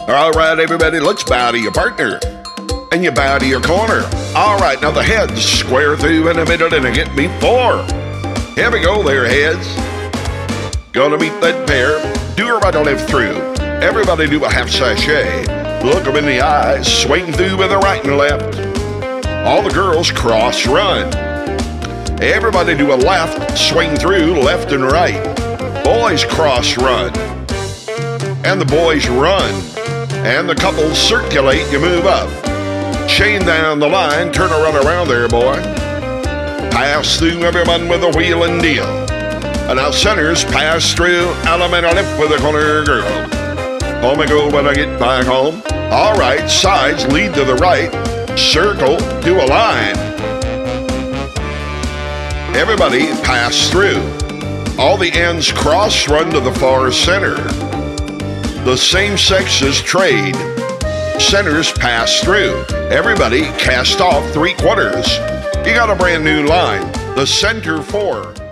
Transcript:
All right, everybody, let's bow to your partner. And you bow to your corner. All right, now the heads square through in the middle and get me 4. Here we go there, heads. Gonna meet that pair. Do a right or left through. Everybody do a half sashay. Look them in the eyes. Swing through with the right and left. All the girls cross run. Everybody do a left. Swing through left and right. Boys cross run. And the boys run. And the couples circulate. You move up. Chain down the line. Turn a run around there, boy. Pass through everyone with a wheel and deal. And now centers pass through element of left with a corner girl. Home I go when I get back home. All right, sides lead to the right. Circle to a line. Everybody pass through. All the ends cross run to the far center. The same sexes trade. Centers pass through. Everybody cast off 3/4. You got a brand new line. The center 4.